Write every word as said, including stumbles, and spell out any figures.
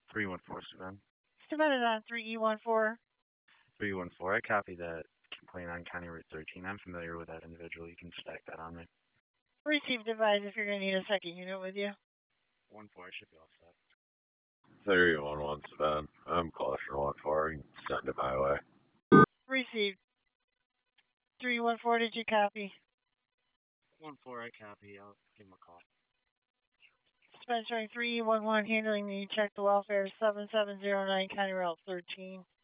three one four, Savannah. Submitted on three E one four. three one four, I copy that complaint on County Route thirteen. I'm familiar with that individual. You can stack that on me. Received advise if you're going to need a second unit with you. one four, I should be all set. three one one, Savannah. I'm caution one four. You can send it my way. Received. three one four, did you copy? one four, I copy. I'll give him a call. Spencer three one one handling the check the welfare seven seven zero nine County Route thirteen.